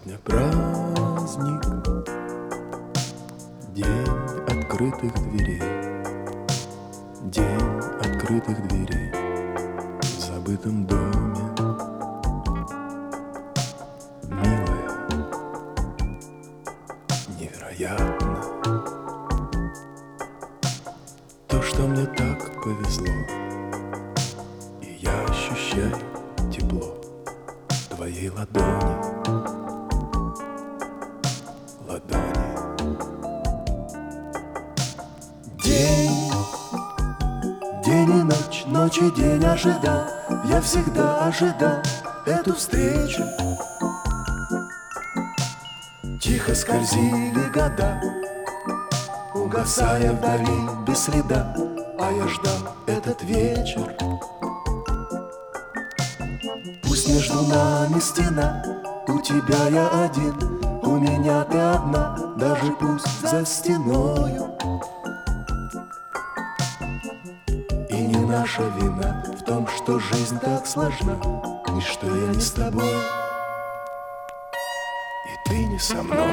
Сегодня праздник, день открытых дверей, день открытых дверей в забытом доме. Милая, невероятно то, что мне так повезло, и я ощущаю тепло твоей ладони. День и ночь, ночь и день ожидал, я всегда ожидал эту встречу. Тихо скользили года, угасая вдали без следа, а я ждал этот вечер. Пусть между нами стена, у тебя я один, у меня ты одна, даже пусть за стеною. И не наша вина в том, что жизнь так сложна, и что я не с тобой, и ты не со мной.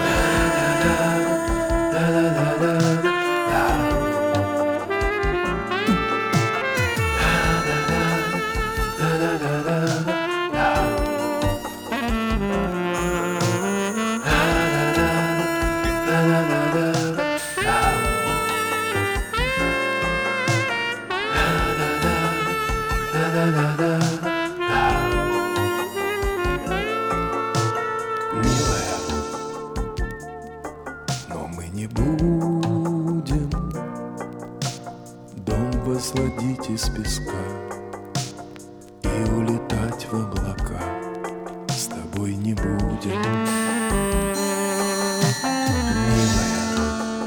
Милая, но мы не будем дом возводить из песка и улетать в облака. С тобой не будем, милая,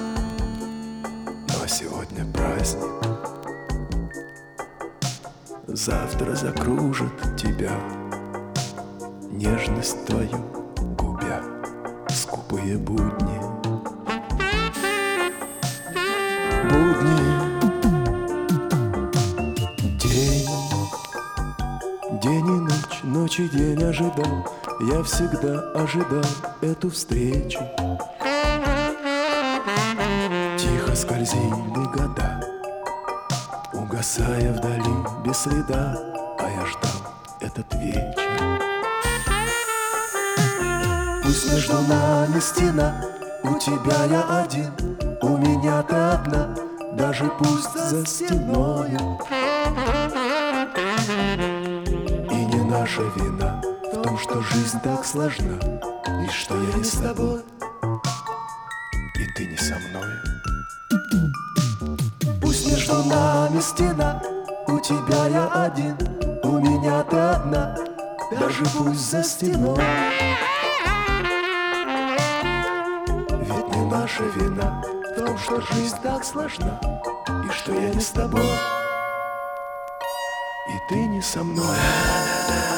но сегодня праздник. Завтра закружит тебя нежность твою, губя скупые будни. День и ночь, ночь и день ожидал, я всегда ожидал эту встречу. Тихо скользили года, угасая вдали без следа, а я ждал этот вечер. Пусть между нами стена, у тебя я один, у меня ты одна, даже пусть за стеною. И не наша вина в том, что жизнь так сложна, и что я не с тобой, и ты не со мной. Пусть между нами стена, у тебя я один, у меня ты одна, даже пусть за стеной. Ведь не наша вина в том, что жизнь так сложна, и что я не с тобой, и ты не со мной.